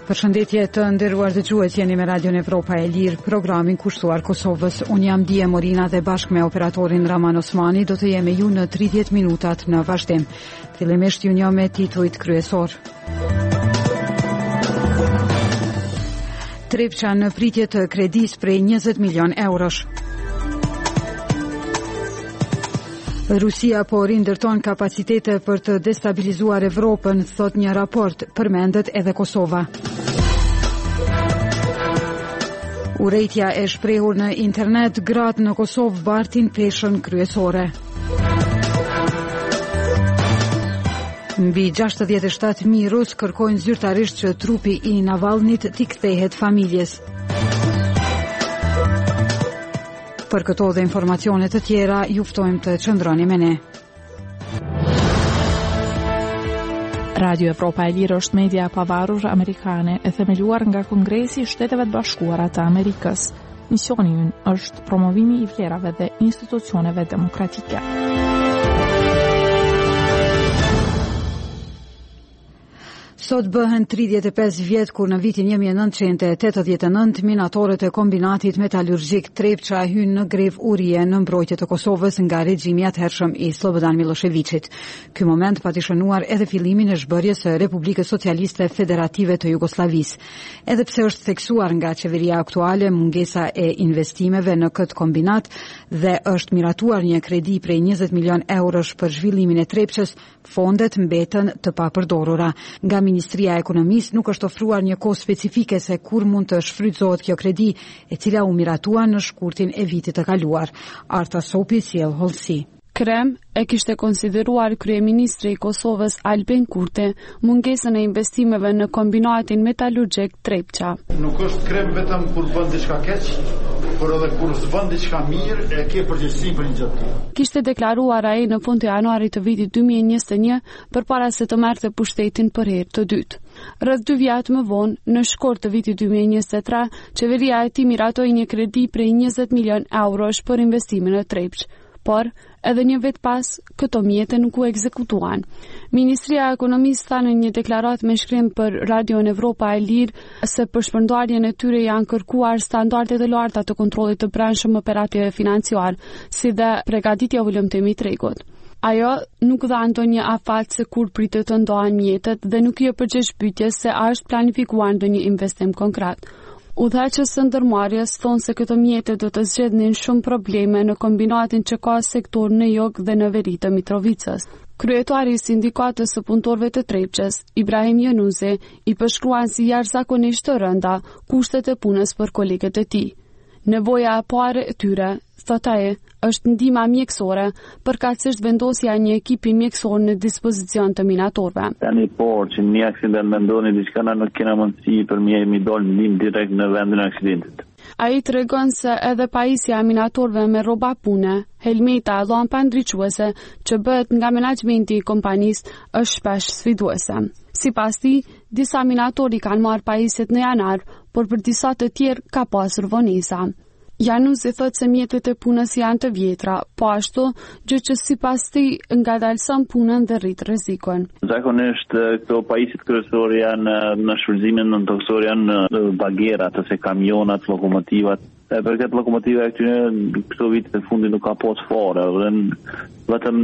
Përshëndetje të nderuar dëgjues, jeni me Radion Evropa e Lirë, programin kushtuar Kosovës. Unë jam Dije Morina dhe bashkë me operatorin Raman Osmani do të jemi ju në 30 minutat në vazhdim. Fillimisht ju njoh me titujt kryesor. Trepça në pritje të kredis prej 20 milion eurosh. Rusia po rindërton kapacitete për të destabilizuar Evropën, thot një raport, përmendet edhe Kosova. Urrejtja e shprehur në internet, gratë në Kosovë bartin peshën kryesore. Mbi 67.000 rus kërkojnë zyrtarisht që trupi i Navalnit t'i kthehet familjes. Për këto dhe informacionet të tjera, ju ftojmë të qëndroni me ne. Radio Evropa e Lirë është media e pavarur amerikane e themeluar nga Kongresi i Shteteve të Bashkuara të Amerikës. Misioni i ynë është promovimi i vlerave dhe institucioneve demokratike. Sot bëhen 35 vjet kur në vitin 1989 minatorët e kombinatit metalurgjik Trepça hynë në grevë urie në mbrojtje të Kosovës nga regjimi atëhershëm i Slobodan Miloševićit. Ky moment pati shënuar edhe fillimin e zhbërjes së Republikës Socialiste Federative të Jugosllavisë. Edhe pse është theksuar nga qeveria aktuale mungesa e investimeve në këtë kombinat dhe është miratuar një kredi prej 20 milion eurosh për zhvillimin e Trepçës, fondet mbeten të papërdorura. Nga Ministria e Ekonomisë nuk është ofruar një kohë specifike se kur mund të shfrytëzohet kjo kredi, e cila u miratua në shkurtin e vitit të kaluar. Arta Sopi sjell hollësi. Krem e kishte konsideruar kryeministri i Kosovës Albin Kurti mungesën e investimeve në kombinatin metalurgjik Trepça. Nuk është krem vetëm kur bën diçka keq, por edhe kur s'bën diçka mirë e ke përgjegjësinë për një gjë të tillë. Kishte deklaruar ai në fund të janarit të vitit 2021 përpara se të merrte pushtetin për herë të dytë. Rreth 2 vjet më vonë, në shkort të vitit 2023, qeveria e tij miratoi një kredi prej 20 milion eurosh për investimin në Trepçë. Por, edhe një vit pas, këto mjete nuk u ekzekutuan. Ministria e Ekonomisë tha në një deklaratë me shkrim për Radion Evropa e Lirë se për shpërndarjen e tyre janë kërkuar standardet e larta të kontrollit të brendshëm operative financiar, si dhe përgatitja ulëmtimi i tregut. Ajo nuk dha ndonjë afat se kur pritet të ndohen mjetet dhe nuk i përgjigj pyetjes se a është planifikuar ndonjë investim konkret. Udhëheqës së ndërmarrjes thonë se këto mjete do të zgjedhin shumë probleme në kombinatin që ka sektor në jug dhe në veri të Mitrovicës. Kryetari i sindikatës së punëtorëve të Trepçës, Ibrahim Jonuzi, i përshkruan si jashtëzakonisht të rënda kushtet e punës për kolegët e tij. Nevoja e parë e tyre, thot ai, është ndihma mjekësore, përkatësisht vendosja e një ekipi mjekësor në dispozicion të minatorëve. Tani që një aksident mendoni diçka na nuk kena mundësi për mi dol ndihmë direkt në vendin e aksidentit. Ai tregon se edhe pajisja e minatorëve me rroba pune, helmeta, llampa ndriçuese që bëhet nga menaxhmenti i kompanisë është shpesh sfiduese. Sipas tij, disa minatorë kanë marrë pajisjet në janar, por për disa të tjerë ka pasur vonesa. Januzi thot se mjetet e punës janë të vjetra, po ashtu, gjë që sipas tij ngadalson punën dhe rrit rrezikun. Zakonisht këto pajisjet kryesore janë në shfrytëzimin në toksor janë bagerat ose kamionat, lokomotivat. Për këtë lokomotiva këto vitet e fundit nuk ka pas fare, vetëm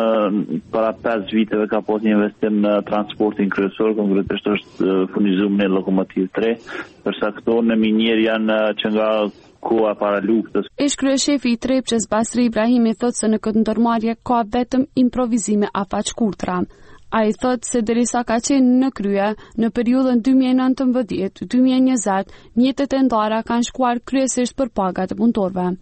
para 5 viteve ka pas një investim në transportin kryesor, konkretisht është furnizim në lokomotivë 3, përsa këto në minier janë që nga koha para luftës. Ish-kryeshefi i Trepçës Basri Ibrahimi thotë se në këtë ndërmarrje ka vetëm improvizime afaqshkurtra. Ai thotë se derisa ka qenë në krye, në periudhën 2019-2020, mjetet e ndara kanë shkuar kryesisht për pagat e punëtorëve.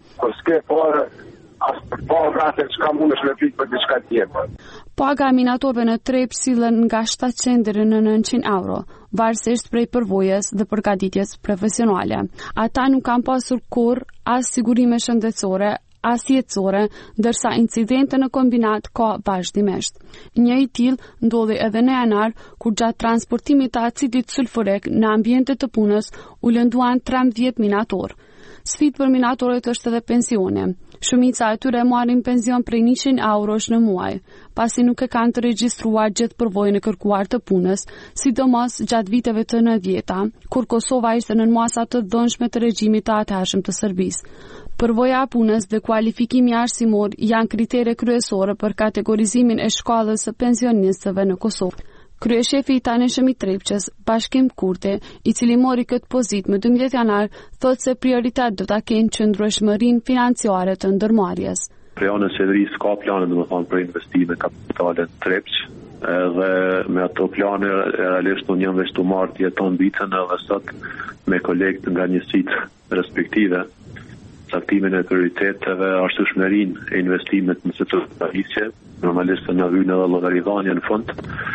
Paga e minatorëve në Trepçë sillen nga 700 deri në 900 euro, varësisht prej përvojës dhe përgatitjes profesionale. Ata nuk kanë pasur kurrë as sigurime shëndetësore, as jetësore, ndërsa incidente në kombinat ka vazhdimisht. Një i tillë ndodhi edhe në janar, kur gjatë transportimit të acidit sulfurik në ambientet të punës u lënduan 13 minatorë. Sfidë për minatorët është edhe pensione. Shumica e tyre marrin pension prej 100 eurosh në muaj, pasi nuk e kanë të regjistruar gjithë përvojën e kërkuar të punës, sidomos gjatë viteve të 90-ta, kur Kosova ishte në masa të dhënshme të regjimit të atëhershëm të Serbisë. Përvoja e punës dhe kualifikimi arsimor janë kritere kryesore për kategorizimin e shkallës së pensionistëve në Kosovë. Kryeshefi i Tanishmit Trepçës, Bashkim Kurti, i cili mori këtë pozitë më 12 janar, thotë se prioritet do ta kenë qëndrueshmërinë financiare të ndërmarrjes. Planet qeverisë ka plane për investime kapitale në Trepç, edhe me ato plane realisht unë jam veç të marrë jeton vitën edhe sot me kolegët nga njësitë respektive. Saktimin e prioriteteve, arsyeshmërinë e investimet në setor pajisje, normalisht në vynë edhe llogaridhania në fund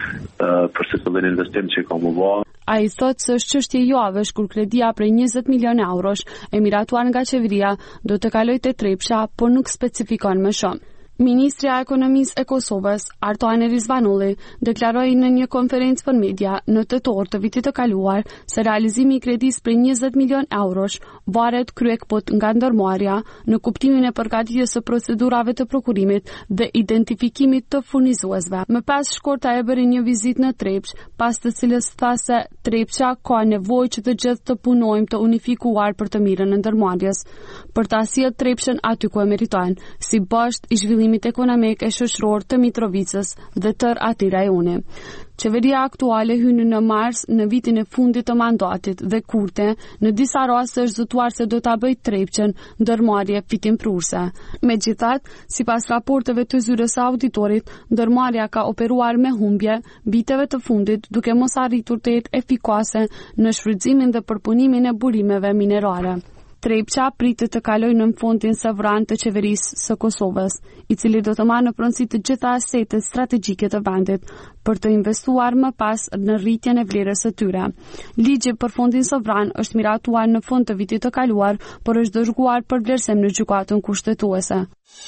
për secilin investim që ka më bërë. Ai thotë se është çështje javësh kur kredia prej 20 milionë eurosh e miratuar nga qeveria do të kalojë te Trepça, por nuk specifikon më shumë. Ministrja e Ekonomisë e Kosovës, Artane Rizvanulli, deklaroi në një konferencë për media në tetor të vitit të kaluar se realizimi i kredisë për 20 milion eurosh varet kryekpot nga ndërmarrja në kuptimin e përgatitjes së procedurave të prokurimit dhe identifikimit të furnizuesve. Më pas Shkorta e bëri një vizitë në Trepç, pas të cilës tha se Trepça ka nevojë që të gjithë të punojmë të unifikuar për të mirën e ndërmarrjes, për ta sjellë Trepçën aty ku e meritojnë, si bashkë i zhvillimit ekonomik e shoqëror të Mitrovicës dhe tërë atij rajoni. Qeveria aktuale hynë në mars në vitin e fundit të mandatit dhe Kurti në disa raste është zëtuar se do ta bëjë Trepçën ndërmarrje fitimprurse. Megjithatë, sipas raporteve të zyrës së auditorit, ndërmarrja ka operuar me humbje viteve të fundit, duke mos arritur të jetë efikase në shfrytëzimin dhe përpunimin e burimeve minerale. Trepça pritet të kalojë në fondin sovran të qeverisë së Kosovës, i cili do të marrë në pronësi të gjitha asetet strategjike të vendit për të investuar më pas në rritjen e vlerës së tyre. Ligji për fondin sovran është miratuar në fund të vitit të kaluar, por është dërguar për vlerësim në gjykatën kushtetuese.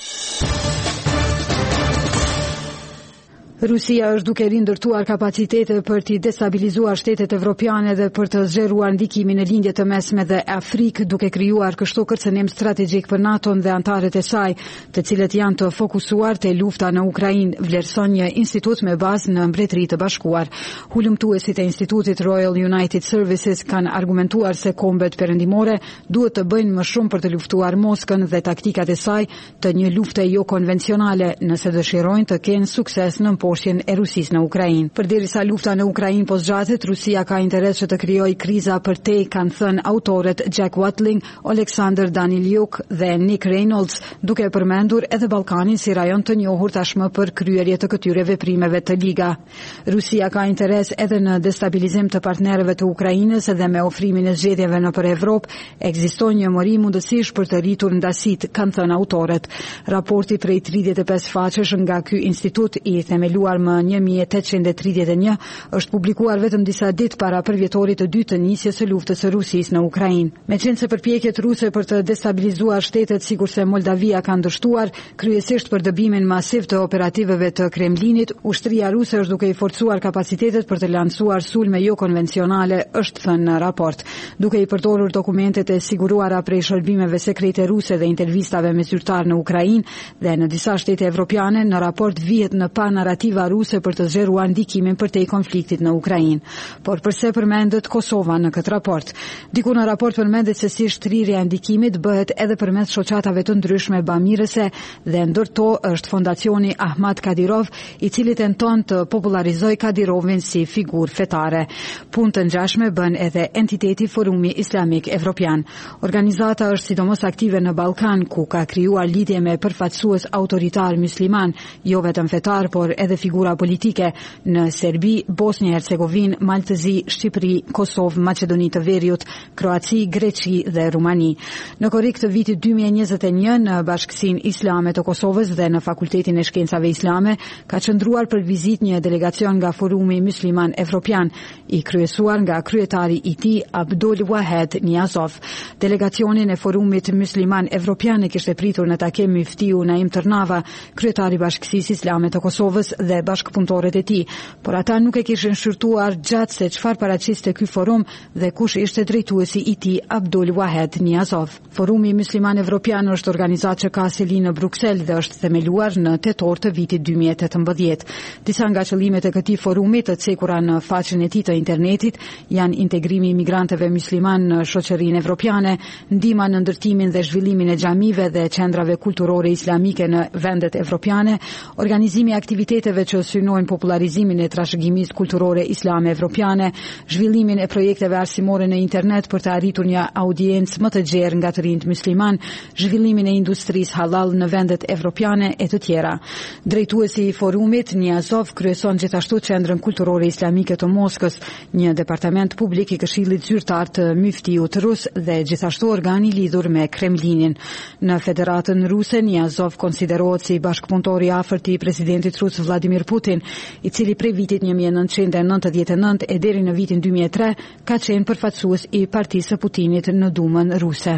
Rusia është duke rindërtuar kapacitete për të destabilizuar shtetet evropiane dhe për të zgjeruar ndikimin në lindje të mesme dhe Afrikë, duke krijuar kështu kërcënim strategjik për NATO-n dhe antarët e saj, të cilët janë të fokusuar te lufta në Ukrainë, vlerëson një institut me bazë në Mbretërinë të Bashkuar. Hulumtuesit e institutit Royal United Services kanë argumentuar se kombet perëndimore duhet të bëjnë më shumë për të luftuar Moskën dhe taktikat e saj të një lufte jo konvencionale, nëse dëshirojnë të kenë sukses në mposhjen e Rusisë në Ukrainë. Përderisa lufta në Ukrainë po zgjatet, Rusia ka interes që të krijojë kriza për te, kanë thënë autorët Jack Watling, Alexander Danilyuk dhe Nick Reynolds, duke përmendur edhe Ballkanin si rajon të njohur tashmë për kryerje të këtyre veprimeve të liga. Rusia ka interes edhe në destabilizim të partnerëve të Ukrainës dhe me ofrimin e zgjedhjeve nëpër Evropë, ekziston një mori mundësish për të rritur ndasit, kanë thënë autorët. Raporti prej 35 faqesh nga ky institut i themeluar më 1831 është publikuar vetëm disa ditë para përvjetorit të dytë të nisjes së luftës së Rusisë në Ukrainë. Meqense përpjekjet ruse për të destabilizuar shtetet sikurse Moldavia kanë dështuar, kryesisht për dëbimin masiv të operativeve të Kremlinit, ushtria ruse është duke i forcuar kapacitetet për të lancuar sulme jo konvencionale, është thënë në raport. Duke i përdorur dokumentet e siguruara prej shërbimeve sekrete ruse dhe intervistave me zyrtar në Ukrainë dhe në disa shtete evropiane, në raport vihet në pa narrativa ruse për të zgjeruar ndikimin përtej konfliktit në Ukrainë. Por përse përmendet Kosova në këtë raport? Diku në raport përmendet se si shtrirja e ndikimit bëhet edhe përmes shoqatave të ndryshme bamirëse dhe ndër to është fondacioni Ahmad Kadirov, i cili tenton të popularizojë Kadirovin si figurë fetare. Punë të ngjashme bën edhe entiteti Forumi Islamik Evropian. Organizata është sidomos aktive në Ballkan, ku ka krijuar lidhje me përfaqësues autoritar musliman, jo vetëm fetar, por edhe figura politike në Serbi, Bosnjë-Hercegovinë, Maltëzi, Shqipëri, Kosovë, Maqedoni të Veriut, Kroaci, Greqi dhe Rumani. Në korrik të vitit 2021 në Bashkësinë Islame të Kosovës dhe në Fakultetin e Shkencave Islame ka qëndruar për vizitë një delegacion nga Forumi Musliman Evropian, i kryesuar nga kryetari i tij Abdul Wahed Niazov. Delegacionin e Forumit Musliman Evropian e kishte pritur në takim Muftiu Naim Tërnava, kryetari i Bashkësisë Islame të Kosovës dhe bashkëpunëtorët e tij, por ata nuk e kishin shqyrtuar gjatë se çfarë paraqiste ky forum dhe kush ishte drejtuesi i tij Abdul Wahed Niazov. Forumi Musliman Evropian është organizatë që ka selinë në Bruksel dhe është themeluar në tetor të vitit 2018. Disa nga qëllimet e këtij forumi, të cekura në faqen e tij të internetit, janë integrimi i migrantëve musliman në shoqërinë evropiane, ndihma në ndërtimin dhe zhvillimin e xhamive dhe qendrave kulturore islamike në vendet evropiane, organizimi i aktiviteteve që synojnë popularizimin e trashëgimisë kulturore islame evropiane, zhvillimin e projekteve arsimore në internet për të arritur një audiencë më të gjerë nga të rinjt musliman, zhvillimin e industrisë halal në vendet evropiane e të tjera. Drejtuesi i forumit, Niazov, kryeson gjithashtu Qendrën Kulturore Islamike të Moskës, një departament publik i Këshillit Zyrtar të Myftiut Rus dhe gjithashtu organi lidhur me Kremlinin. Në Federatën Ruse, Niazov konsiderohet si bashkëpunëtor i afërt i presidentit rus Vladimir Putin, i cili prej vitit 1999 e deri në vitin 2003 ka qenë përfaqësues i Partisë së Putinit në Dumën ruse.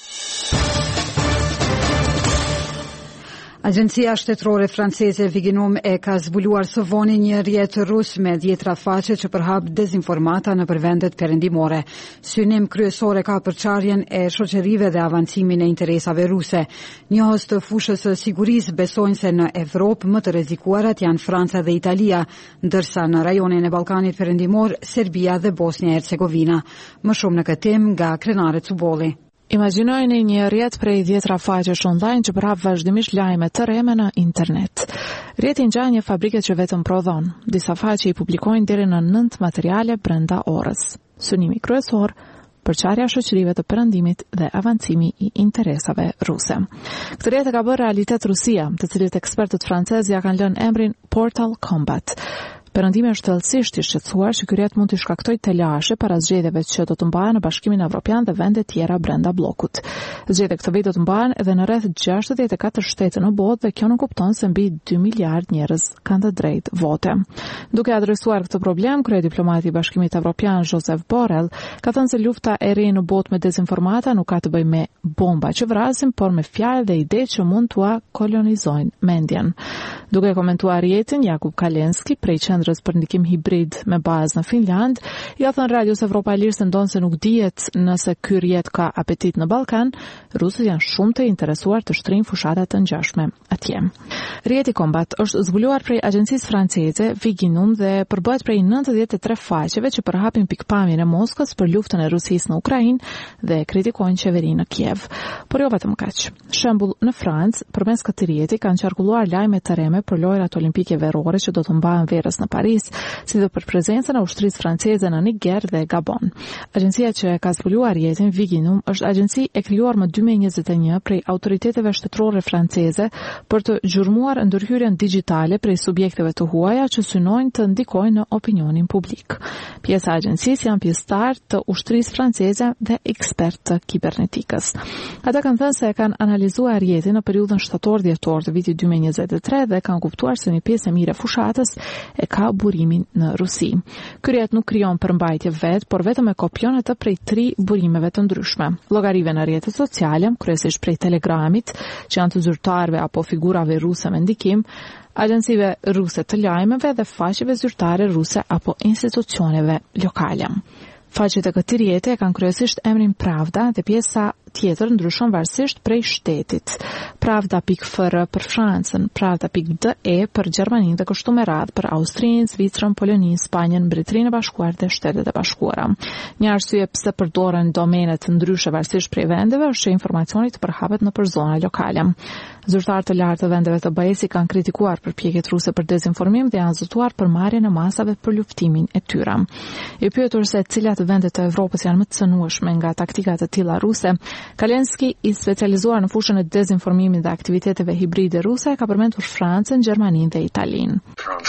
Agjencia shtetërore franceze Viginum e ka zbuluar së voni një rrjet rus me 10 faqe që përhap dezinformata në vendet perëndimore. Synim kryesor ka përçarjen e shoqërive dhe avancimin e interesave ruse. Njohës të fushës së sigurisë besojnë se në Evropë më të rrezikuarat janë Franca dhe Italia, ndërsa në rajonin e Ballkanit perëndimor Serbia dhe Bosnia-Hercegovina. Më shumë në këtë temë nga Krenare Cubolli. Imagjinojeni një rrjet prej 10 faqesh online që përhap vazhdimisht lajme të rreme në internet. Rrjeti ngjan një fabrike që vetëm prodhon. Disa faqe i publikojnë deri në 9 materiale brenda orës. Synimi kryesor, përçarja shoqërive të perëndimit dhe avancimi i interesave ruse. Këtë rrjet e ka bërë realitet Rusia, të cilët ekspertët francezë ja kanë lënë emrin Portal Combat. Perëndimi është thellësisht i shqetësuar që ky rrjet mund të shkaktojë telashe para zgjedhjeve që do të mbahen në Bashkimin Evropian dhe vende tjera brenda bllokut. Zgjedhjet këtë vit do të mbahen edhe në rreth 64 shtete në botë dhe kjo nuk kupton se mbi 2 miliard njerëz kanë të drejtë vote. Duke adresuar këtë problem, kryediplomati i Bashkimit Evropian Josep Borrell ka thënë se lufta e re në botë me dezinformata nuk ka të bëjë me bomba që vrasin, por me fjalë dhe ide që mund t'ua kolonizojnë mendjen. Duke komentuar rrjetin, Jakub Kalenski, prej Qendrës për ndikim hibrid me bazë në Finland, ja thënë Radios Evropa e Lirë se ndonë se nuk dihet nëse ky rrjet ka apetit në Ballkan, rusët janë shumë të interesuar të shtrinë fushata të ngjashme atje. Rrjeti Combat është zbuluar prej agjencisë franceze Viginum dhe përbëhet prej 93 faqeve që përhapin pikpamjen e Moskës për luftën e Rusisë në Ukrainë dhe kritikojnë qeverinë në Kiev. Por jo vetëm kaq. Shembull, në Francë, përmes këtij rrjeti kanë qarkulluar lajme të rreme për lojrat olimpike verore që do të mbahen verës në Paris, si dhe për prezencën e ushtrisë franceze në Niger dhe Gabon. Agjencia që ka zbuluar rrjetin Viginum është agjenci e krijuar më 2021 prej autoriteteve shtetërore franceze për të gjurmuar ndërhyrjen digjitale prej subjekteve të huaja që synojnë të ndikojnë në opinionin publik. Pjesa e agjencisë janë pjesëtar të ushtrisë franceze dhe ekspert të kibernetikës. Ata kanë thënë se kanë analizuar rrjetin në periudhën shtator-dhjetor të vitit 2023 dhe kanë kuptuar se një pjesë e mirë e fushatës e ka burimin në Rusi. Ky rrjet nuk krijon përmbajtje vet, por vetëm e kopjon atë prej 3 burimeve të ndryshme. Llogarive në rrjetet sociale, kryesisht prej Telegramit, që janë të zyrtarëve apo figurave ruse me ndikim, agjencive ruse të lajmeve dhe faqeve zyrtare ruse apo institucioneve lokale. Faqet e këtij rrjeti kanë kryesisht emrin Pravda dhe pjesa tjetër ndryshon varësisht prej shtetit. Pravda.fr për Francën, Pravda.de për Gjermaninë dhe kështu me radhë për Austrinë, Zvicrën, Poloninë, Spanjën, Mbretërinë e Bashkuar dhe Shtetet e Bashkuara. Një arsye pse përdoren domene të ndryshe varësisht prej vendeve është që informacioni të përhapet nëpër zona lokale. Zyrtarë të lartë të vendeve të BE-s kanë kritikuar përpjekjet ruse për dezinformim dhe janë zotuar për marrjen e masave për luftimin e tyre. I pyetur se cilat vendet të Evropës janë më të cënueshme nga taktikat e tilla ruse, Kalenski, i specializuar në fushën e dezinformimit dhe aktiviteteve hibride ruse, ka përmendur Francën, Gjermaninë dhe Italinë.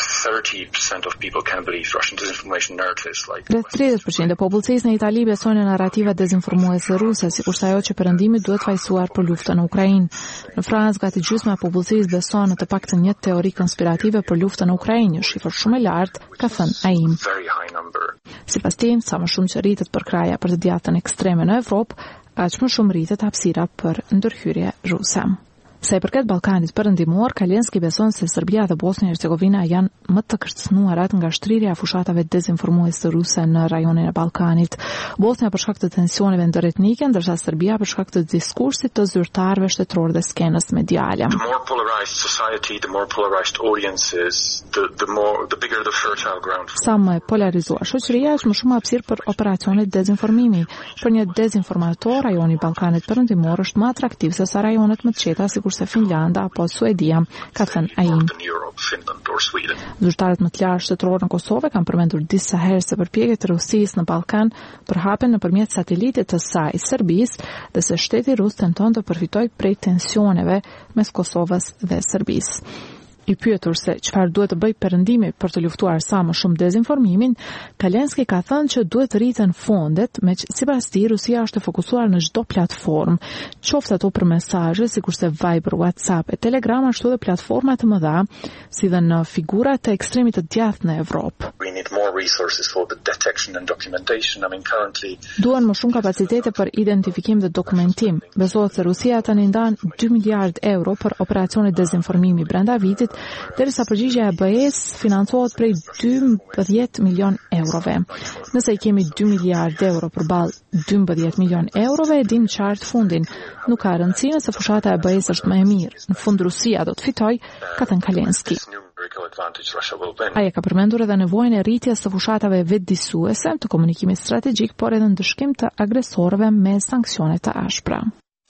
Rreth 30% e popullsisë në Itali besojnë në narrativa dezinformuese ruse, sikurse ajo që perëndimi duhet fajsuar për luftën në Ukrainë. Në Francë, gati gjysma e popullsisë beson në të paktën një teori konspirative për luftën në Ukrainë, një shifër shumë e lartë, ka thënë ai. Sipas tij, sa më shumë që rritet përkraja për të djathtën ekstreme në Evropë, aq më shumë rritet hapësira për ndërhyrje ruse. Sa i përket Ballkanit Perëndimor, Kalenski beson se Serbia dhe Bosnia e Hercegovina janë më të kërcënuarat nga shtrirja e fushatave dezinformuese ruse në rajonin e Ballkanit. Bosnia për shkak të tensioneve ndërretnike, ndërsa Serbia për shkak të diskursit të zyrtarëve shtetëror dhe skenës mediale. The more polarized society, the more polarized audiences, the bigger the fertile ground. Sa më polarizuar shoqëria, është më shumë hapësirë për operacione dezinformimi. Për një dezinformator, rajoni i Ballkanit Perëndimor është më atraktiv se sa rajonet më të qeta sikurse Finlanda apo Suedia, ka thënë ai. Zyrtarët më të lartë shtetëror në Kosovë kanë përmendur disa herë se përpjekjet e Rusisë në Ballkan përhapen nëpërmjet satelitit të saj, Serbisë, dhe se shteti rus tenton të përfitojë prej tensioneve mes Kosovës dhe Serbisë. I pyetur se çfarë duhet të bëjë Perëndimi për të luftuar sa më shumë dezinformimin, Kalenski ka thënë që duhet të rriten fondet, me që sipas tij Rusia është e fokusuar në çdo platformë, qoftë ato për mesazhe sikurse Viber, WhatsApp e Telegram, ashtu edhe platforma të mëdha, si dhe në figura të ekstremit të djathtë në Evropë. We need more resources for the detection and documentation. Currently duan më shumë kapacitete për identifikim dhe dokumentim. Besohet se Rusia tani ndan 2 miliard euro për operacione dezinformimi brenda vitit, derisa përgjigjja e BE-s financohet prej 12 milion eurove. Nëse i kemi 2 miliard euro përballë 12 milion eurove, e dim qartë fundin. Nuk ka rëndësi nëse fushata e BE-s është më e mirë. Në fund Rusia do të fitojë, ka thënë Kalenski. Ai ka përmendur edhe nevojën e rritjes së fushatave vetëdijsuese, të komunikimit strategjik, por edhe ndëshkim të agresorëve me sanksione të ashpra.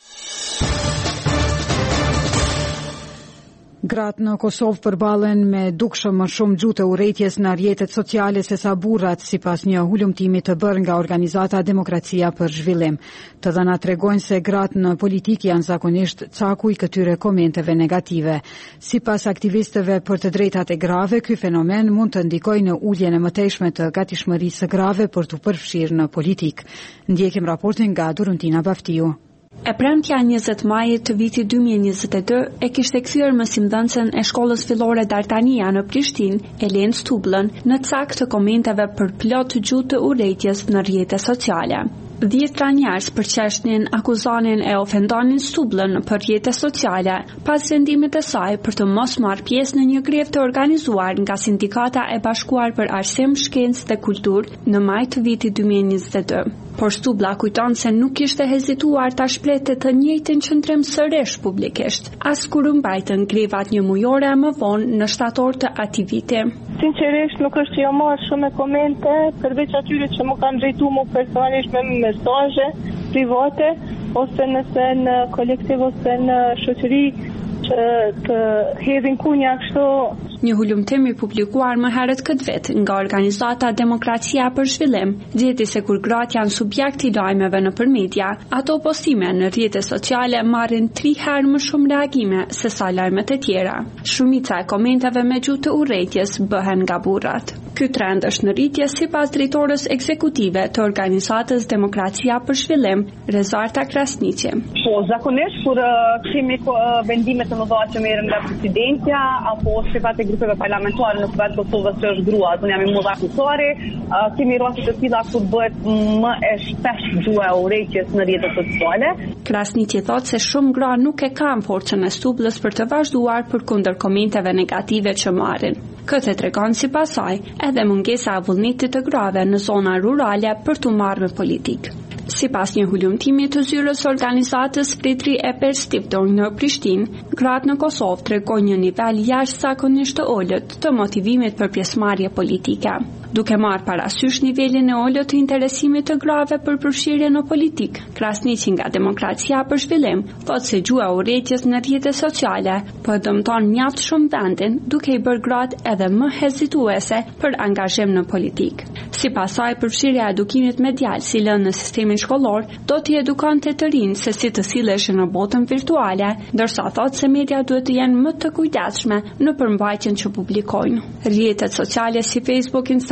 Gratë në Kosovë përballen me dukshëm më shumë gjutë urrëties në rrjetet sociale se sa burrat, sipas një hulumtimi të bërë nga organizata Demokracia për Zhvillim. Të dhënat tregojnë se gratë në politikë janë zakonisht caku i këtyre komenteve negative. Sipas aktivistëve për të drejtat e grave, ky fenomen mund të ndikojë në uljen e mëtejshme të gatishmërisë së grave për të përfshirë në politikë. Ndjekim raportin nga Duruntina Baftiu. E premtja 20 majit të vitit 2022 e kishte kthyer mësimdhënësen e shkollës fillore Dartania në Prishtinë, Elen Stublën, në cak të komenteve për plot gjutë të urrëties në rrjetet sociale. 10 njerëz për çështjen akuzonin e ofendonin Stublën për rrjetet sociale pas vendimit të saj për të mos marrë pjesë në një grevë të organizuar nga Sindikata e Bashkuar për Arsim, Shkencë dhe Kulturë në maj të vitit 2022. Por Stubla kujton se nuk kishte hezituar ta shprehte të njëjtin qëndrim sërish publikisht, as kur u mbajtën grevat një mujore më vonë në shtator të atij viti. Sinqerisht nuk është që jo marrë shumë komente, përveç atyre që më kanë drejtuar më personalisht me mesazhe private, ose nëse në kolektiv ose në shoqëri që të hedhin kunja kështu. Një hulumtim i publikuar më herët këtë vit nga organizata Demokracia për Zhvillim gjeti se kur gratë janë subjekt i lajmeve nëpër media, ato postime në rrjetet sociale marrin 3 herë më shumë reagime se sa lajmet e tjera. Shumica e komenteve me gjutë të urrëties bëhen nga burrat. Ky trend është në rritje sipas drejtorës ekzekutive të organizatës Demokracia për Zhvillim, Rezarta Krasniqi. Po, zakonisht kur kemi vendime të mëdha që merren nga presidentja apo shefat e grupeve parlamentare në kuvet Kosovës që është grua, unë jam i mëdha kusari, kemi raste të tilla kur bëhet më e shpesh gjuha e urrëties në rrjetet sociale. Krasniqi thotë se shumë gra nuk e kanë forcën e Stublës për të vazhduar përkundër komenteve negative që marrin. Këtë tregon sipas saj edhe mungesa e vullnetit të grave në zona rurale për të marrë me politikë. Sipas një hulumtimi të zyrës organizatës Pritri e Perstifton në Prishtinë, gratë në Kosovë tregojnë një nivel jashtëzakonisht të ulët të motivimit për pjesëmarrje politike. Duke marrë parasysh nivelin e ulët të interesimit të grave për përfshirje në politikë, Krasniqi nga Demokracia për Zhvillim thotë se gjuha e urrëties në rrjetet sociale po dëmton mjaft shumë vendin, duke i bërë gratë edhe më hezituese për angazhim në politikë. Sipas saj, përfshirja e edukimit medial si lënë në sistemin shkollor do t'i edukonte të rinj se si të silleshin në botën virtuale, ndërsa thotë se media duhet të jenë më të kujdesshme në përmbajtjen që publikojnë. Rrjetet sociale si Facebook, Instagram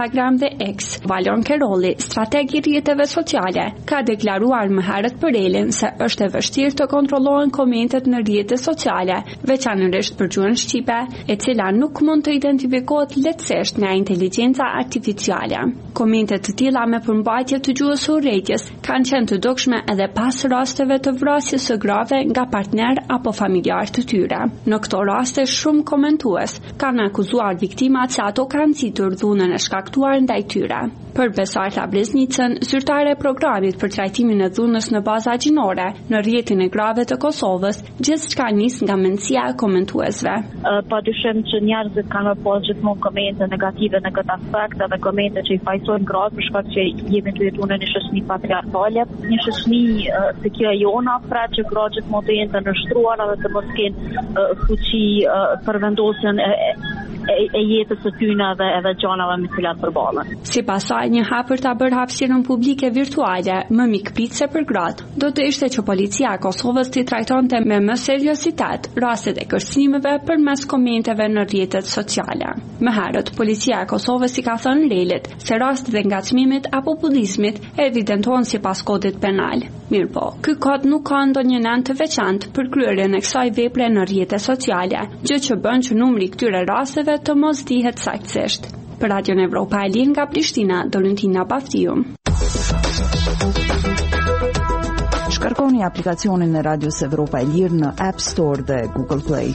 Instagram dhe X. Valon Kerolli, strateg i rrjeteve sociale, ka deklaruar më herët për Elin se është e vështirë të kontrollohen komentet në rrjete sociale, veçanërisht për gjuhën shqipe, e cila nuk mund të identifikohet lehtësisht nga inteligjenca artificiale. Komentet të tilla me përmbajtje të gjuhës së urrejtjes kanë qenë të dukshme edhe pas rasteve të vrasjes së grave nga partner apo familjar të tyre. Në këto raste shumë komentues kanë akuzuar viktimat se ato kanë nxitur dhunën e shkaktuar ndaj tyre. Për Besarta Breznicën, zyrtare e programit për trajtimin e dhunës në baza gjinore në rrjetin e grave të Kosovës, gjithçka nis nga mendësia e komentuesve. Padyshim që njerëzit kanë pas gjithmonë komente negative në këtë aspekt, edhe komente që i fajsojnë gratë për shkak që jemi të jetuar në një shoqëri patriarkale, një shoqëri se kjo e jona, pra që gratë gjithmonë të jenë të nështruar edhe të mos kenë fuqi për vendosjen e jetës së tyre edhe gjanave me cilat përballen. Sipas saj, një hap për ta bërë hapësirën publike virtuale më mikpritëse për gratë, do të ishte që policia e Kosovës t'i trajtonte me më seriozitet rastet e kërcënimeve përmes komenteve në rrjetet sociale. Më herët, policia e Kosovës i ka thënë Lelit se rastet e ngacmimit apo bullizmit evidentohen sipas kodit penal. Mirëpo, ky kod nuk ka ndonjë nën të veçantë për kryerjen e kësaj vepre në rrjete sociale, gjë që bën që numri i këtyre rasteve të mos dihet saktësisht. Për Radion Evropa e Lirë nga Prishtina, Dolentina Baftiu. Shkarkoni aplikacionin e Radios Evropa e Lirë në App Store dhe Google Play.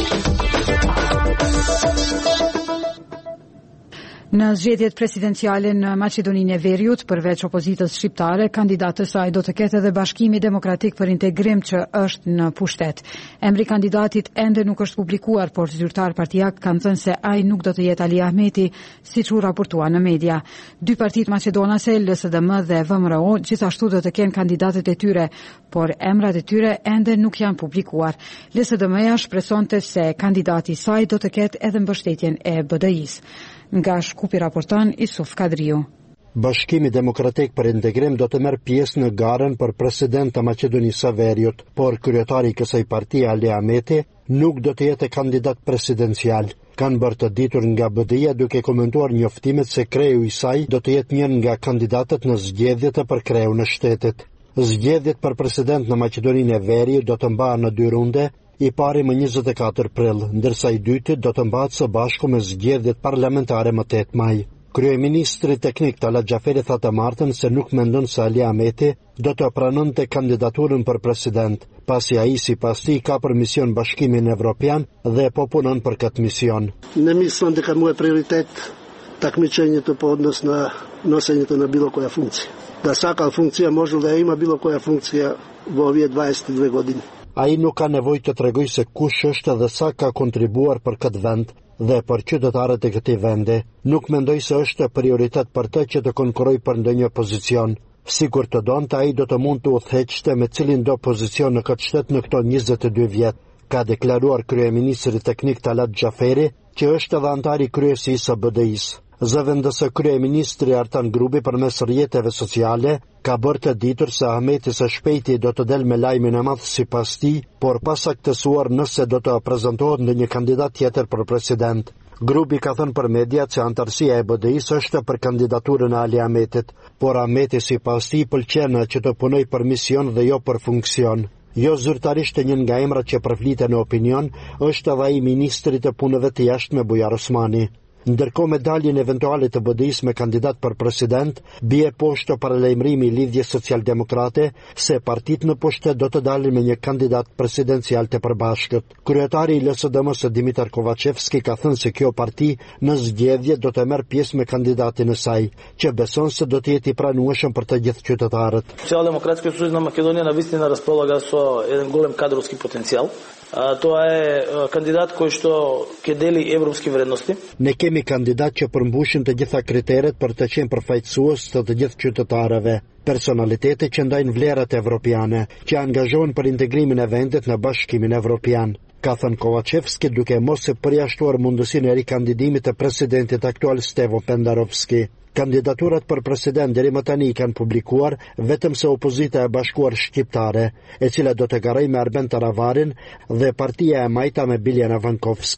Në zgjedhjet presidenciale në Maqedoninë e Veriut, përveç opozitës shqiptare, kandidatë e saj do të ketë edhe Bashkimi Demokratik për Integrim që është në pushtet. Emri kandidatit ende nuk është publikuar, por zyrtar partijak kanë thënë se ai nuk do të jetë Ali Ahmeti, siç u raportua në media. Dy partitë maqedonase, LSDM dhe VMRO, gjithashtu do të kenë kandidatët e tyre, por emrat e tyre ende nuk janë publikuar. LSDM-ja shpresonte se kandidati i saj do të ketë edhe mbështetjen e BDI-s. Nga Shkupi raporton Isuf Kadriu. Bashkimi Demokratik për Integrim do të merr pjesë në garën për president të Maqedonisë së Veriut, por kryetari i kësaj partie Ali Ahmeti nuk do të jetë kandidat presidencial. Kanë bërë të ditur nga BDI-ja duke komentuar njoftimet se kreu i saj do të jetë një nga kandidatët në zgjedhjet për kreun e shtetit. Zgjedhjet për president në Maqedoninë e Veriut do të mbahen në 2 runde, i pari më 24 prill, ndërsa i dyti do të mbahet së bashku me zgjedhjet parlamentare më 8 maj. Kryeministri teknik Talat Xhaferi tha të martën se nuk mendon se Ali Ahmeti do të pranonte kandidaturën për president, pasi ai sipas tij ka për mision Bashkimin Evropian dhe po punon për këtë mision. Не мислам дека му е приоритет takmičenje po odnos na nosenje na bilo koja funkcija. Da svaka funkcija može da ima bilo koja funkcija u ove 22 godine. Ai nuk ka nevojë të tregojë se kush është dhe sa ka kontribuar për këtë vend dhe për qytetarët e këtij vendi. Nuk mendoj se është prioritet për të që të konkurrojë për ndonjë pozicion. Sigur të donte, ai do të mund të udhëheqte me cilin do pozicion në këtë shtet në këto 22 vjet, ka deklaruar kryeministri teknik Talat Xhaferi, që është edhe antar i kryesisë së BDI-s. Zëvendësë kryeministri Artan Grubi përmes rrjeteve sociale ka bërë të ditur se Ahmeti së shpejti do të del me lajmin e madh sipas tij, por pa saktësuar nëse do të prezantohet ndonjë kandidat tjetër për president. Grubi ka thënë për media se antarësia e BDI-s është për kandidaturën e Ali Ahmetit, por Ahmeti sipas tij pëlqen që të punojë për mision dhe jo për funksion. Jo zyrtarisht një nga emrat që përfliten në opinion është edhe ai ministri të punëve të jashtme Bujar Osmani. Ndërkohë me daljen eventuale të BDI-s me kandidat për president, bie poshtë paralajmërimi i Lidhjes Socialdemokrate se partitë në pushtet do të dalin me një kandidat presidencial të përbashkët. Kryetari i LSDM-s Dimitar Kovacevski ka thënë se kjo parti në zgjedhje do të merr pjesë me kandidatin e saj, që beson se do të jetë i pranueshëm për të gjithë qytetarët. Социјалдемократскиот сојуз на Македонија навистина располага со еден голем кадровски потенцијал. Тоа е кандидат кој што ќе дели европски вредности. Ne kemi kandidat që përmbushin të gjitha kriteret për të qenë përfaqësues të gjithë qytetarëve, personalitete që ndajnë vlerat evropiane, që angazhohen për integrimin e vendit në Bashkimin Evropian. Ka thënë Kovacevski duke mos e përjashtuar mundësinë e rikandidimit të presidentit aktual Stevo Pendarovski. Kandidaturat për president deri më tani kanë publikuar vetëm se opozita e bashkuar shqiptare, e cila do të garojë me Arben Taravarin dhe partia e Majta me Biljana Vankovskën.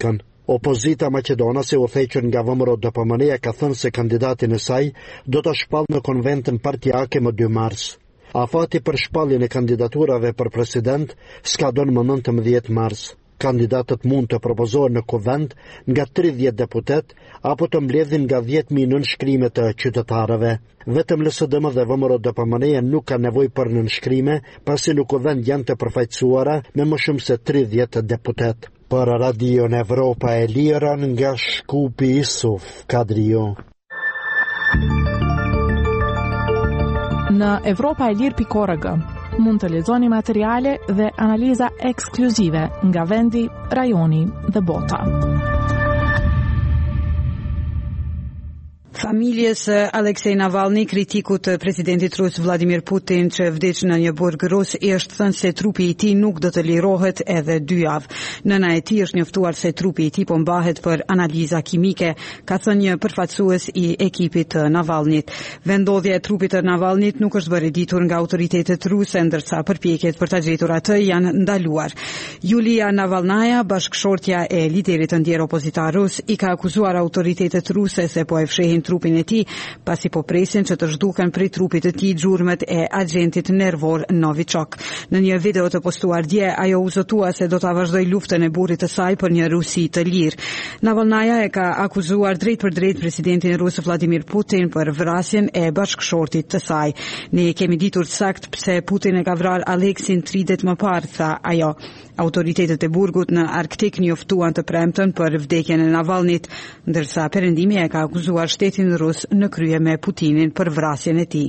Opozita maqedonase u theqën nga VMRO DPMN ka thënë se kandidatin e saj do të shpallë në konventën partijake më 2 mars. Afati për shpalljen e kandidaturave për president skadon më 19 mars. Kandidatët mund të propozohen në konvent nga 30 deputet apo të mbledhin nga 10.000 nënshkrime të qytetarëve. Vetëm LSDM dhe VMRO DPMN nuk ka nevojë për nënshkrime, pasi në konvent janë të përfaqësuara me më shumë se 30 deputet. Për Radion Evropa e Lira nga Shkupi Isuf Kadrio. Në evropaelir.org mund të lexoni materiale dhe analiza ekskluzive nga vendi, rajoni dhe bota. Familjes Aleksej Navalny, kritiku të presidentit rus Vladimir Putin që vdiq në një burg rus, është thënë se trupi i tij nuk do të lirohet edhe 2 javë. Nëna e tij është njoftuar se trupi i tij po mbahet për analiza kimike, ka thënë një përfaqësues i ekipit të Navalnyt. Vendodhja e trupit të Navalnyt nuk është bërë ditur nga autoritetet ruse, ndërsa përpjekjet për ta gjetur atë janë ndaluar. Yulia Navalnaya, bashkëshortja e liderit të ndjer opozitar rus, i ka akuzuar autoritetet ruse se po e fshehin trupin e tij, pasi po presin që të zhduken prej trupit të tij gjurmët e agentit nervor Novichok. Në një video të postuar dje, ajo u zotua se do ta vazhdoj luftën e burrit të saj për një Rusi të lirë. Navalnaya e ka akuzuar drejt për drejt presidentin rus Vladimir Putin për vrasjen e bashkëshortit të saj. Ne kemi ditur sakt pse Putin e ka vrarë Aleksin 3 ditë më parë, tha ajo. Autoritetet e burgut në Arktik njoftuan të premten për vdekjen e Navalnyt, ndërsa perëndimi e ka akuzuar shtetin rus në krye me Putinin për vrasjen e tij.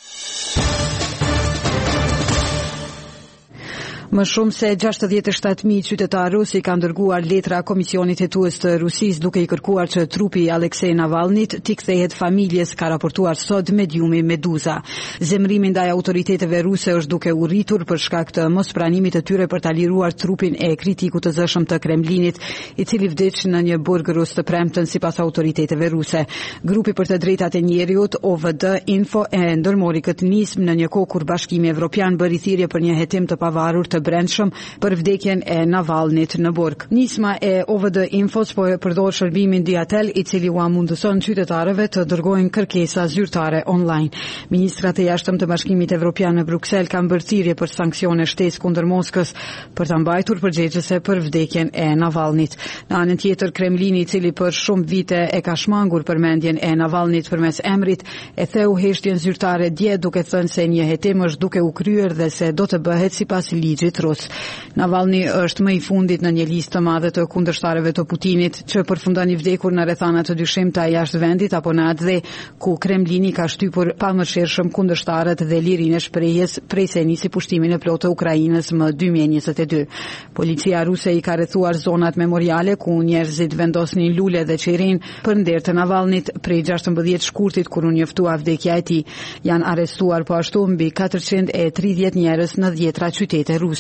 Më shumë se 67.000 qytetarë rus i kanë dërguar letra Komisionit Hetues të Rusisë duke i kërkuar që trupi i Aleksej Navalnyt t'i kthehet familjes, ka raportuar sot mediumi Meduza. Zemrimi ndaj autoriteteve ruse është duke u rritur për shkak të mospranimit të tyre për ta liruar trupin e kritikut të zëshëm të Kremlinit, i cili vdiq në një burg rus të premten sipas autoriteteve ruse. Grupi për të drejtat e njeriut OVD Info e ndërmori këtë nismë në një kohë kur Bashkimi Evropian bëri thirrje për një hetim të pavarur të brendshëm për vdekjen e Navalnyt në burg. Nisma e OVD Infos po e përdor shërbimin Diatel, i cili u mundëson qytetarëve të dërgojnë kërkesa zyrtare online. Ministrat e jashtëm të Bashkimit Evropian në Bruksel kanë bërë thirrje për sanksione shtesë kundër Moskës për ta mbajtur përgjegjëse për vdekjen e Navalnyt. Në anën tjetër, Kremlini, i cili për shumë vite e ka shmangur përmendjen e Navalnyt përmes emrit, e theu heshtjen zyrtare dje duke thënë se një hetim është duke u kryer dhe se do të bëhet sipas ligjit rus. Navalny është më i fundit në një listë të madhe të kundërshtarëve të Putinit që përfundon i vdekur në rrethana të dyshimta jashtë vendit apo në atë dhe ku Kremlini ka shtypur pamëshirshëm kundërshtarët dhe lirinë e shprehjes prej se nisi pushtimin e plotë të Ukrainës më 2022. Policia ruse i ka rrethuar zonat memoriale ku njerëzit vendosnin lule dhe çerin për nder të Navalnyt prej 16 shkurtit kur u njoftua vdekja e tij. Janë arrestuar po ashtu mbi 430 njerëz në 10 qytete ruse.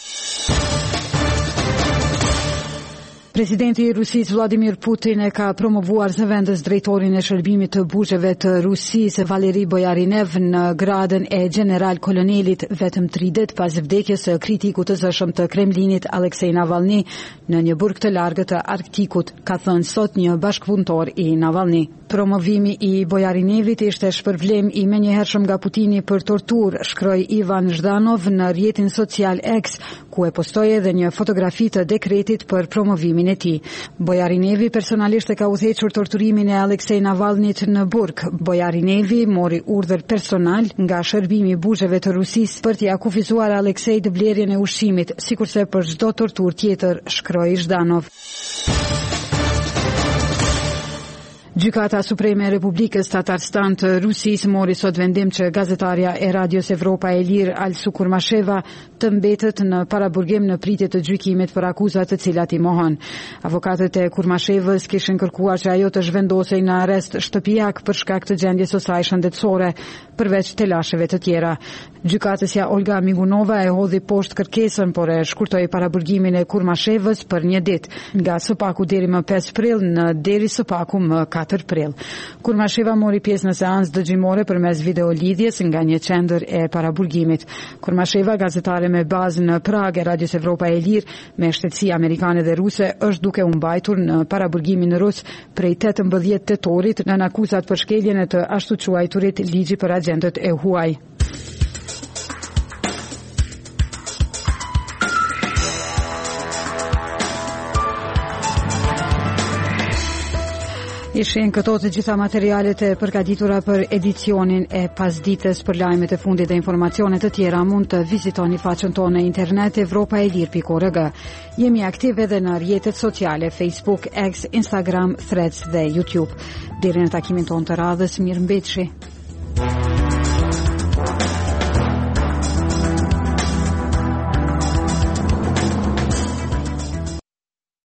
Presidenti i Rusisë Vladimir Putin e ka promovuar zëvendës drejtorin e shërbimit të burgjeve të Rusisë Valeri Boyarinev në gradën e general kolonelit vetëm 3 ditë pas vdekjes së kritikut të zëshëm të Kremlinit Aleksej Navalny në një burg të largët të Arktikut, ka thënë sot një bashkëpunëtor i Navalny. Promovimi i Boyarinevit ishte shpërvlem i menjëhershëm nga Putini për torturë, shkroi Ivan Zhdanov në rrjetin social X, ku e postoi edhe një fotografi të dekretit për promovimin e tij. Boyarinevi personalisht e ka udhëhequr torturimin e Aleksej Navalnyt në burg. Boyarinevi mori urdhër personal nga shërbimi i burgjeve të Rusisë për t'i akufizuar Aleksejt blerjen e ushqimit, sikurse për çdo torturë tjetër, shkroi Zhdanov. Gjykata Supreme e Republikës Tatarstan të Rusisë mori sot vendim që gazetarja e Radios Evropa e Lirë Alsu Kurmasheva të mbetet në paraburgim në pritje të gjykimit për akuzat të cilat i mohon. Avokatët e Kurmashevës kishin kërkuar që ajo të zhvendosej në arrest shtëpiak për shkak të gjendjes së saj shëndetësore, përveç telasheve të tjera. Gjykatësja Olga Migunova e hodhi poshtë kërkesën, por e shkurtoi paraburgimin e Kurmashevës për një ditë, nga së paku deri më 5 prill në deri së paku më 4 4 prill. Kurmasheva mori pjesë në seancë dëgjimore përmes videolidhjes nga një qendër e paraburgimit. Kurmasheva, gazetare me bazë në Prag e Radios Evropa e Lirë me shtetësi amerikane dhe ruse, është duke u mbajtur në paraburgimin rus prej 18 tetorit në akuzat për shkeljen e të ashtu quajturit ligji për agentët e huaj. Ishin këto të gjitha materialet e përgatitura për edicionin e pasdites. Për lajmet e fundit dhe informacionet të tjera mund të vizitoni faqen tonë në internet evropaelir.org. Jemi aktive edhe në rrjetet sociale Facebook, X, Instagram, Threads dhe YouTube. Deri në takimin tonë të radhës, mirëmbëjtje.